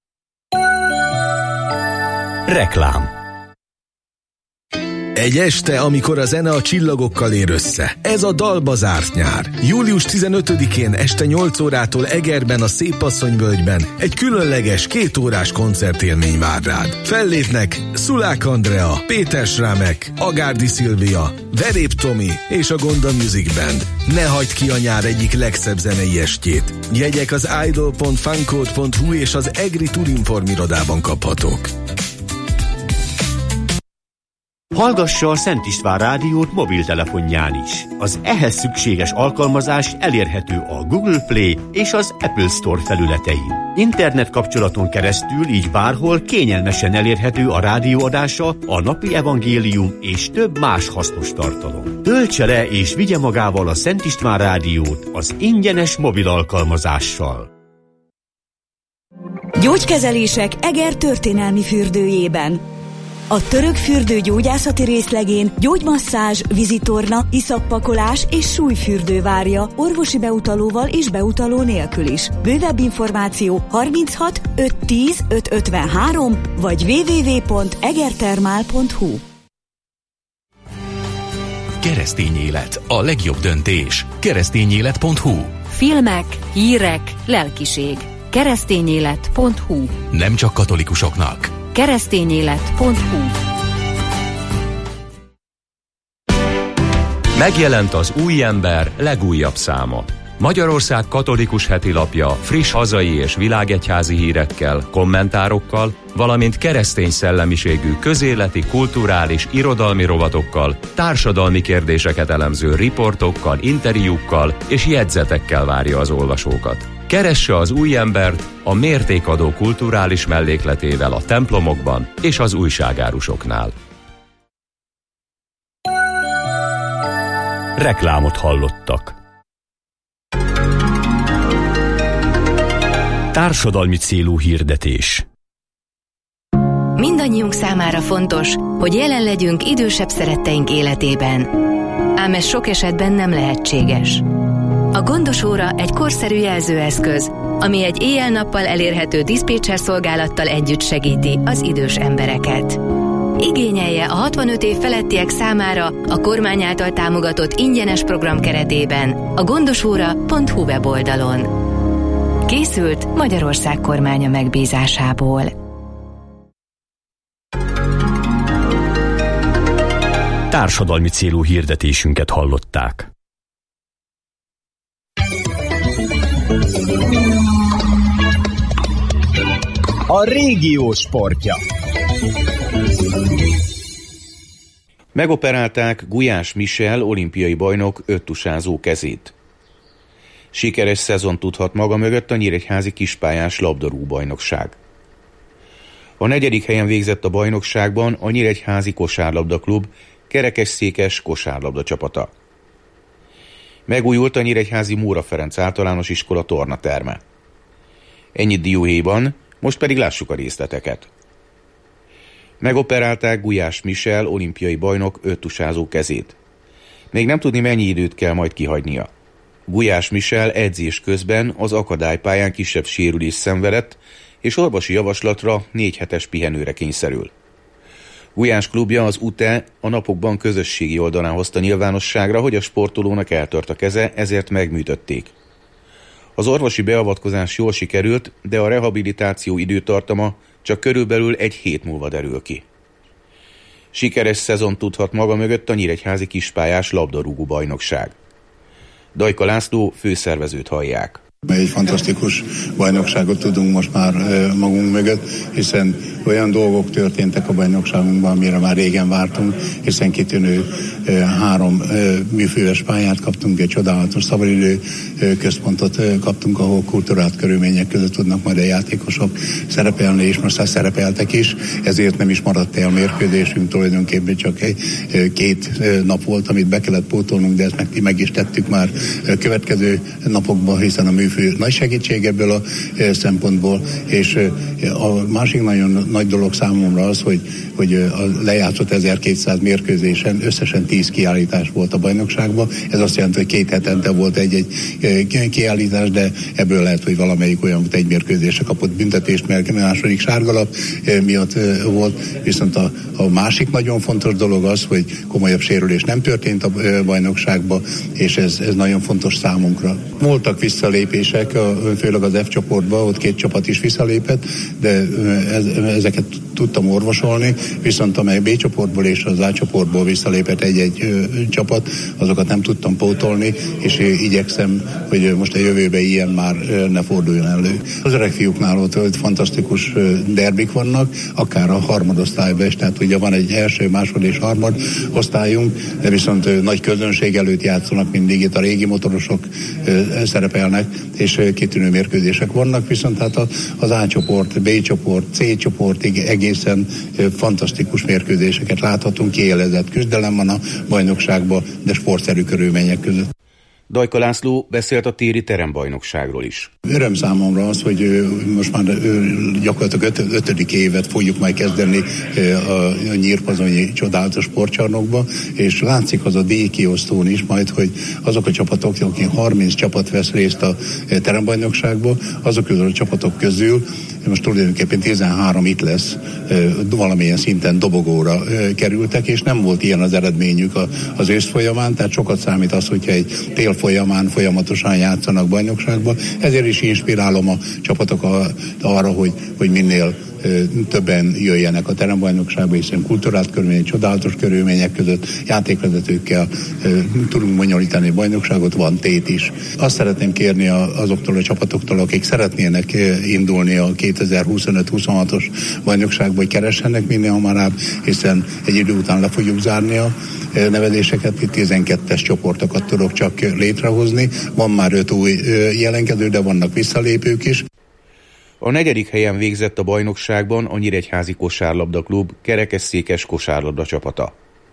Reklám. Egy este, amikor a zene a csillagokkal ér össze. Ez a dalba zárt nyár. július tizenötödikén este nyolc órától Egerben a Szépasszonyvölgyben egy különleges kétórás koncertélmény vár rád. Fellépnek Szulák Andrea, Péter Srámek, Agárdi Szilvia, Verép Tomi és a Gonda Music Band. Ne hagyd ki a nyár egyik legszebb zenei estjét. Jegyek az idol pont funcode pont hu és az Egri Turinform irodában kaphatók. Hallgassa a Szent István rádiót mobiltelefonján is. Az ehhez szükséges alkalmazás elérhető a Google Play és az Apple Store felületein. Internet kapcsolaton keresztül így bárhol kényelmesen elérhető a rádióadása, a napi evangélium és több más hasznos tartalom. Töltse le és vigye magával a Szent István rádiót az ingyenes mobil alkalmazással. Gyógykezelések Eger történelmi fürdőjében. A török fürdő gyógyászati részlegén gyógymasszázs, vízitorna, iszappakolás és súlyfürdő várja orvosi beutalóval és beutaló nélkül is. Bővebb információ harminchat ötszáz tíz ötszázötvenhárom vagy double-u double-u double-u pont egertermál pont hu. Keresztény élet. A legjobb döntés. keresztényélet pont hu. Filmek, hírek, lelkiség. keresztényélet pont hu. Nem csak katolikusoknak. keresztényélet pont hu. Megjelent az Új Ember legújabb száma. Magyarország katolikus hetilapja friss hazai és világegyházi hírekkel, kommentárokkal, valamint keresztény szellemiségű közéleti, kulturális, irodalmi rovatokkal, társadalmi kérdéseket elemző riportokkal, interjúkkal és jegyzetekkel várja az olvasókat. Keresse az Új Embert a mértékadó kulturális mellékletével a templomokban és az újságárusoknál. Reklámot hallottak. Társadalmi célú hirdetés. Mindannyiunk számára fontos, hogy jelen legyünk idősebb szeretteink életében. Ám ez sok esetben nem lehetséges. A Gondos Óra egy korszerű jelzőeszköz, ami egy éjjel-nappal elérhető diszpécser szolgálattal együtt segíti az idős embereket. Igényelje a hatvanöt év felettiek számára a kormány által támogatott ingyenes program keretében a gondosóra pont hu weboldalon. Készült Magyarország kormánya megbízásából. Társadalmi célú hirdetésünket hallották. A régió sportja. Megoperálták Gulyás Michel olimpiai bajnok öttusázó kezét. Sikeres szezon tudhat maga mögött a nyíregyházi kispályás labdarúgó-bajnokság. A negyedik helyen végzett a bajnokságban a Nyíregyházi Kosárlabda-klub kerekesszékes kosárlabda csapata. Megújult a nyíregyházi Móra Ferenc általános iskola tornaterme. Ennyit dióhéjban, most pedig lássuk a részleteket. Megoperálták Gulyás Michel olimpiai bajnok öttusázó kezét. Még nem tudni, mennyi időt kell majd kihagynia. Gulyás Michel edzés közben az akadálypályán kisebb sérülés szenvedett, és orvosi javaslatra négy hetes pihenőre kényszerül. Gulyás klubja, az u té e a napokban közösségi oldalán hozta nyilvánosságra, hogy a sportolónak eltört a keze, ezért megműtötték. Az orvosi beavatkozás jól sikerült, de a rehabilitáció időtartama csak körülbelül egy hét múlva derül ki. Sikeres szezon tudhat maga mögött a nyíregyházi kispályás labdarúgó-bajnokság. Dajka László főszervezőt hallják. Egy fantasztikus bajnokságot tudunk most már magunk mögött, hiszen olyan dolgok történtek a bajnokságunkban, amire már régen vártunk, hiszen kitűnő három műfős pályát kaptunk, egy csodálatos szabadidő központot kaptunk, ahol kultúrált körülmények között tudnak majd a játékosok szerepelni, és most szerepeltek is, ezért nem is maradt el mérkőzésünk, tulajdonképpen csak egy, két nap volt, amit be kellett pótolnunk, de ezt meg, meg is tettük már következő napokban, hiszen a műfő nagy segítség ebből a szempontból, és a másik nagyon nagy dolog számomra az, hogy, hogy a lejátszott ezerkétszáz mérkőzésen összesen tíz kiállítás volt a bajnokságban. Ez azt jelenti, hogy két hetente volt egy-egy kiállítás, de ebből lehet, hogy valamelyik olyan egy mérkőzésre kapott büntetést, mert a második sárgalap miatt volt. Viszont a, a másik nagyon fontos dolog az, hogy komolyabb sérülés nem történt a bajnokságban, és ez, ez nagyon fontos számunkra. Voltak visszalépések, főleg az F csoportban, ott két csapat is visszalépett, de ez, ezeket tudtam orvosolni, viszont amely B csoportból és az A csoportból visszalépett egy-egy ö, csapat, azokat nem tudtam pótolni, és ö, igyekszem, hogy most a jövőben ilyen már ö, ne forduljon elő. Az öreg fiúknál ott, ott fantasztikus ö, derbik vannak, akár a harmadosztályban is, tehát ugye van egy első, másod és harmad osztályunk, de viszont ö, nagy közönség előtt játszanak mindig, itt a régi motorosok ö, szerepelnek, és ö, kitűnő mérkőzések vannak, viszont hát az A csoport, B csoport, C csoportig egészen fantasztikus mérkőzéseket láthatunk, kiélezett küzdelem van a bajnokságban, de sportszerű körülmények között. Dajka László beszélt a téri terembajnokságról is. Öröm számomra az, hogy most már gyakorlatilag öt, ötödik évet fogjuk majd kezdeni a nyírpazonyi csodálatos sportcsarnokba, és látszik az a díjkiosztón is majd, hogy azok a csapatok, akik harminc csapat vesz részt a terembajnokságban, azok közül a csapatok közül most tulajdonképpen tizenhárom itt lesz, valamilyen szinten dobogóra kerültek, és nem volt ilyen az eredményük az ősz folyamán, tehát sokat számít az, hogyha egy tél folyamán folyamatosan játszanak bajnokságban. Ezért is inspirálom a csapatok arra, hogy, hogy minél többen jöjjenek a terembajnokságba, hiszen kulturált körülmények, csodálatos körülmények között játékvezetőkkel tudunk bonyolítani bajnokságot, van tét is. Azt szeretném kérni azoktól a csapatoktól, akik szeretnének indulni a kétezer-huszonöt huszonhatos bajnokságba, hogy keressenek minél hamarabb, hiszen egy idő után le fogjuk zárni a nevezéseket, itt tizenkettes csoportokat tudok csak létrehozni. Van már öt új jelenkedő, de vannak visszalépők is. A negyedik helyen végzett a bajnokságban a Nyíregyházi Kosárlabda-klub kerekesszékes kosárlabda csapata.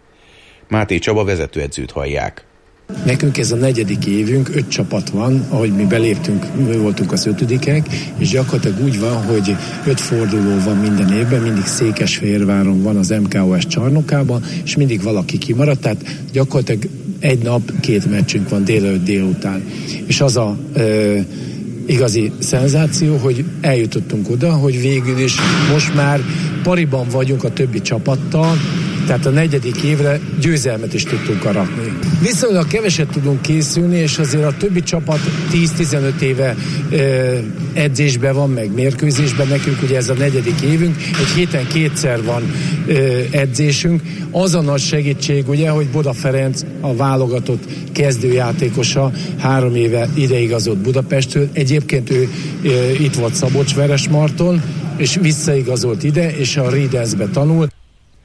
Máté Csaba vezetőedzőt hallják. Nekünk ez a negyedik évünk, öt csapat van, ahogy mi beléptünk, mi voltunk az ötödikek, és gyakorlatilag úgy van, hogy öt forduló van minden évben, mindig Székesfehérváron van az em ká o es csarnokában, és mindig valaki kimaradt, tehát gyakorlatilag egy nap, két meccsünk van délelőtt, délután. És az a ö, igazi szenzáció, hogy eljutottunk oda, hogy végül is most már pariban vagyunk a többi csapattal, tehát a negyedik évre győzelmet is tudtunk aratni. Viszonylag keveset tudunk készülni, és azért a többi csapat tíz-tizenöt éve e, edzésben van, meg mérkőzésben, nekünk ugye ez a negyedik évünk, egy héten kétszer van e, edzésünk. Az a nagy segítség, ugye, hogy Boda Ferenc, a válogatott kezdőjátékosa, három éve ideigazolt Budapestről, egyébként ő e, itt volt Szabolcs-Veresmarton, és visszaigazolt ide, és a Riedensbe tanul.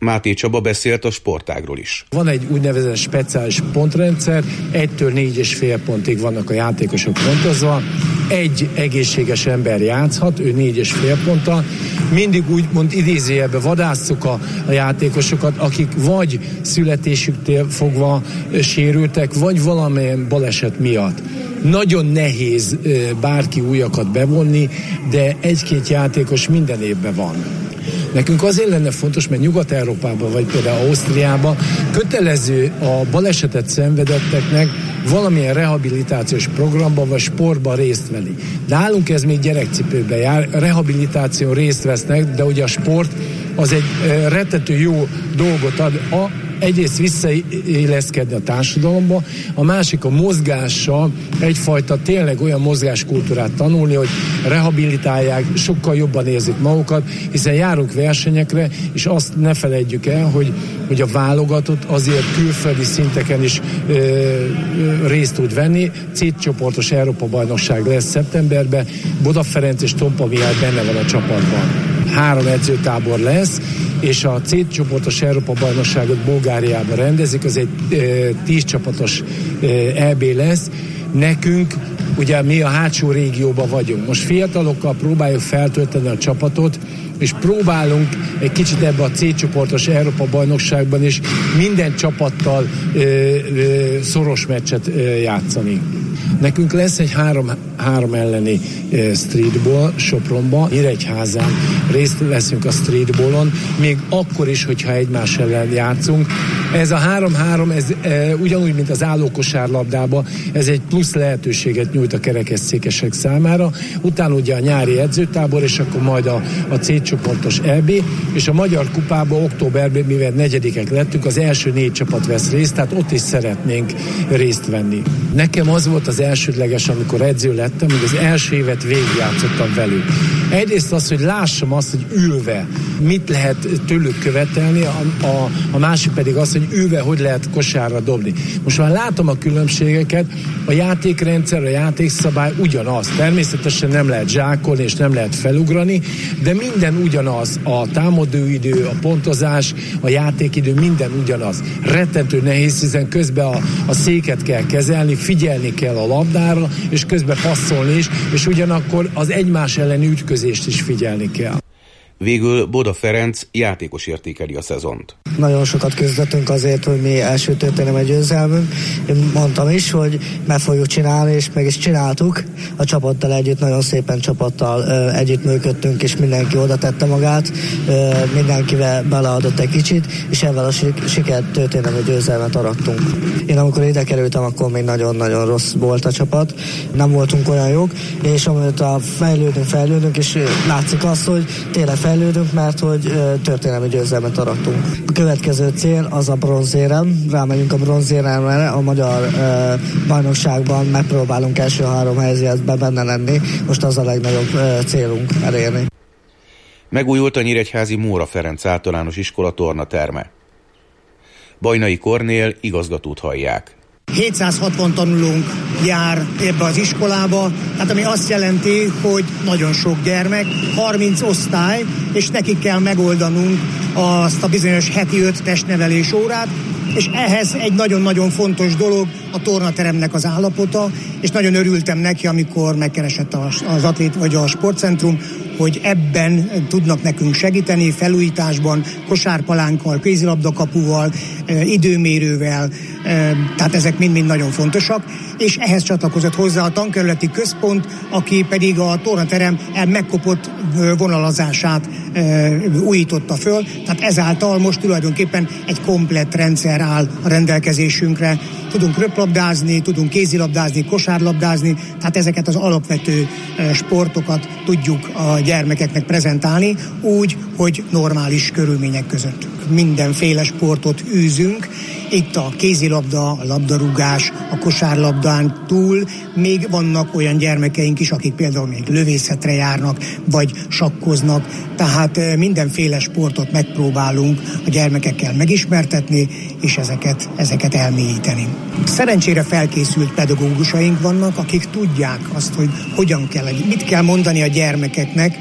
Máté Csaba beszélt a sportágról is. Van egy úgynevezett speciális pontrendszer, egytől négy és fél pontig vannak a játékosok pontozva, egy egészséges ember játszhat, ő négy és fél ponttal, mindig úgymond idézőjelben vadásszuk a, a játékosokat, akik vagy születésüktől fogva sérültek, vagy valamilyen baleset miatt. Nagyon nehéz bárki újakat bevonni, de egy-két játékos minden évben van. Nekünk azért lenne fontos, mert Nyugat-Európában, vagy például Ausztriában kötelező a balesetet szenvedetteknek valamilyen rehabilitációs programban vagy sportban részt venni. Nálunk ez még gyerekcipőben jár, rehabilitáción részt vesznek, de ugye a sport az egy rettető jó dolgot ad, a, egyrészt visszaéleszkedni a társadalomba, a másik a mozgással egyfajta tényleg olyan mozgáskultúrát tanulni, hogy rehabilitálják, sokkal jobban érzik magukat, hiszen járunk versenyekre, és azt ne felejtjük el, hogy, hogy a válogatott azért külföldi szinteken is ö, ö, részt tud venni. C-csoportos Európa-bajnokság lesz szeptemberben, Boda Ferenc és Tompa Mihály benne van a csapatban. Három edzőtábor lesz, és a C-csoportos Európa-bajnokságot Bulgáriában rendezik, az egy e, tíz csapatos e, é bé lesz. Nekünk, ugye mi a hátsó régióban vagyunk. Most fiatalokkal próbáljuk feltölteni a csapatot, és próbálunk egy kicsit ebbe a C-csoportos Európa-bajnokságban is minden csapattal e, e, szoros meccset e, játszani. Nekünk lesz egy három, három elleni e, streetball Sopronba, Nyíregyházán részt veszünk a streetballon, még akkor is, hogyha egymás ellen játszunk. Ez a három-három, ez e, ugyanúgy, mint az állókosárlabdában, ez egy plusz lehetőséget nyújt a kerekesszékesek számára. Utána ugye a nyári edzőtábor, és akkor majd a, a C-csoportos é bé, és a Magyar Kupában októberben, mivel negyedikek lettünk, az első négy csapat vesz részt, tehát ott is szeretnénk részt venni. Nekem az volt az elsődleges, amikor edző lettem, hogy az első évet végigjátszottam velük. Egyrészt az, hogy lássam azt, hogy ülve mit lehet tőlük követelni, a, a, a másik pedig az, hogy ülve hogy lehet kosárra dobni. Most már látom a különbségeket, a játékrendszer, a játékszabály ugyanaz. Természetesen nem lehet zsákolni és nem lehet felugrani, de minden ugyanaz. A támadóidő, a pontozás, a játékidő, minden ugyanaz. Rettentő nehéz, hiszen közben a, a széket kell kezelni, figyelni kell a labdára, és közben passzolni is, és ugyanakkor az egymás elleni ütközést is figyelni kell. Végül Boda Ferenc játékos értékeli a szezont. Nagyon sokat küzdöttünk azért, hogy mi első történelmi győzelmünk. Én mondtam is, hogy meg fogjuk csinálni, és meg is csináltuk. A csapattal együtt, nagyon szépen csapattal ö, együttműködtünk, és mindenki oda tette magát, ö, mindenkivel beleadott egy kicsit, és ezzel a sikert történelmi győzelmet arattunk. Én amikor ide kerültem, akkor még nagyon-nagyon rossz volt a csapat. Nem voltunk olyan jók, és amióta fejlődünk, fejlődünk, és látszik az, hogy tényleg fejlődünk, mert hogy ö, történelmi győzelmet arattunk. A következő cél az a bronzérem. Rámegyünk a bronzéremre, a magyar ö, bajnokságban megpróbálunk első három helyzetben benne lenni. Most az a legnagyobb ö, célunk elérni. Megújult a nyíregyházi Móra Ferenc általános iskola tornaterme. Bajnai Kornél igazgatót hallják. hétszázhatvan tanulónk jár ebbe az iskolába, tehát ami azt jelenti, hogy nagyon sok gyermek, harminc osztály, és nekik kell megoldanunk azt a bizonyos heti öt testnevelés órát, és ehhez egy nagyon-nagyon fontos dolog a tornateremnek az állapota, és nagyon örültem neki, amikor megkeresett az atlét vagy a sportcentrum, hogy ebben tudnak nekünk segíteni, felújításban, kosárpalánkkal, kézilabdakapuval, időmérővel, tehát ezek mind-mind nagyon fontosak, és ehhez csatlakozott hozzá a tankerületi központ, aki pedig a tornaterem megkopott vonalazását újította föl, tehát ezáltal most tulajdonképpen egy komplett rendszer áll a rendelkezésünkre. Tudunk röplabdázni, tudunk kézilabdázni, kosárlabdázni, tehát ezeket az alapvető sportokat tudjuk a gyermekeknek prezentálni úgy, hogy normális körülmények között. Mindenféle sportot űzünk, itt a kézilabda, a labdarúgás, a kosárlabdán túl még vannak olyan gyermekeink is, akik például még lövészetre járnak, vagy sakkoznak, tehát mindenféle sportot megpróbálunk a gyermekekkel megismertetni, és ezeket, ezeket elmélyíteni. Szerencsére felkészült pedagógusaink vannak, akik tudják azt, hogy hogyan kell, mit kell mondani a gyermekeknek,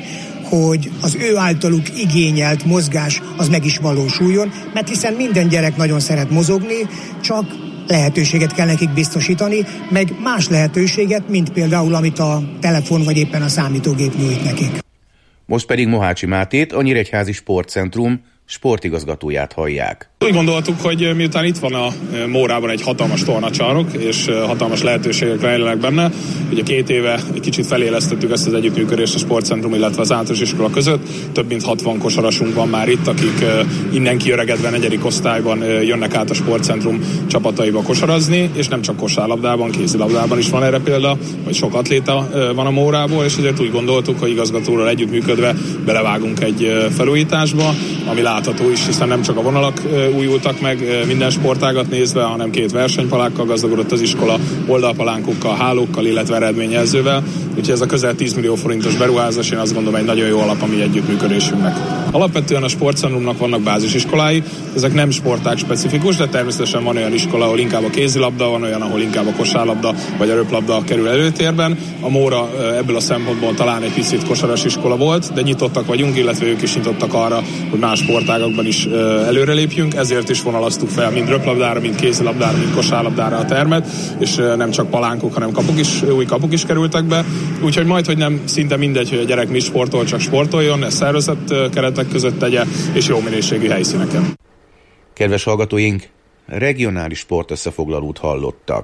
hogy az ő általuk igényelt mozgás az meg is valósuljon, mert hiszen minden gyerek nagyon szeret mozogni, csak lehetőséget kell nekik biztosítani, meg más lehetőséget, mint például, amit a telefon vagy éppen a számítógép nyújt nekik. Most pedig Mohácsi Mátét, a Nyíregyházi Sportcentrum sportigazgatóját hallják. Úgy gondoltuk, hogy miután itt van a Mórában egy hatalmas tornacsarnok, és hatalmas lehetőségek rejlenek benne, ugye két éve egy kicsit felélesztettük ezt az együttműködést a sportcentrum, illetve az általános iskola között. Több mint hatvan kosarasunk van már itt, akik innen kiöregedve negyedik osztályban jönnek át a sportcentrum csapataiba kosarazni, és nem csak kosárlabdában, kézilabdában is van erre példa, vagy sok atléta van a Mórából, és ezért úgy gondoltuk, hogy igazgatóról együttműködve belevágunk egy felújításba, ami látható is, hiszen nem csak a vonalak újultak meg minden sportágat nézve, hanem két versenypalákkal gazdagodott az iskola, oldalpalánkokkal, hálókkal, illetve eredményjelzővel. Úgyhogy ez a közel tíz millió forintos beruházás, én azt gondolom, egy nagyon jó alap a mi együttműködésünknek. Alapvetően a sportcentrumnak vannak bázisiskolái, ezek nem sportág specifikus, de természetesen van olyan iskola, ahol inkább a kézilabda, van olyan, ahol inkább a kosárlabda vagy a röplabda kerül előtérben. A Móra ebből a szempontból talán egy picit kosaras iskola volt, de nyitottak vagyunk, illetve ők is nyitottak arra, hogy más sportágakban is előrelépjünk, ezért is vonalaztuk fel mind röplabdára, mind kézilabdára, mind kosárlabdára a termet, és nem csak palánkok, hanem kapuk is, új kapuk is kerültek be. Úgyhogy majd, hogy nem szinte mindegy, hogy a gyerek mi sportol, csak sportoljon, ezt szervezett keretek között tegye, és jó minőségű helyszíneken. Kedves hallgatóink, regionális sportösszefoglalót hallottak.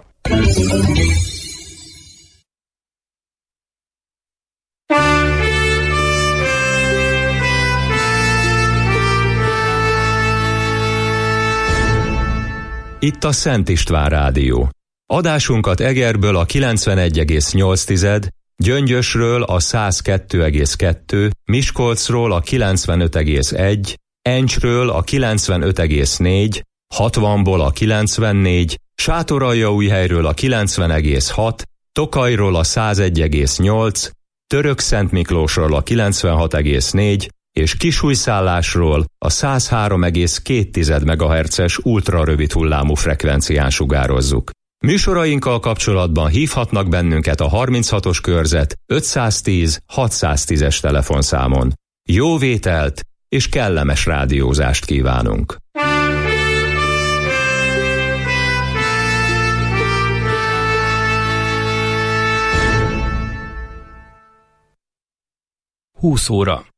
Itt a Szent István Rádió. Adásunkat Egerből a kilencvenegy egész nyolc, Gyöngyösről a száz kettő egész kettő, Miskolcról a kilencvenöt egész egy, Encsről a kilencvenöt egész négy, hatvanból a kilencvennégy, Sátoraljaújhelyről a kilencven egész hat, Tokajról a száz egy egész nyolc, Törökszentmiklósról a kilencvenhat egész négy, és Kisújszállásról a száz három egész két megahertzes ultrarövid hullámú frekvencián sugározzuk. Műsorainkkal kapcsolatban hívhatnak bennünket a harminchatos körzet ötszáztíz hatszáztízes telefonszámon. Jó vételt és kellemes rádiózást kívánunk! húsz óra.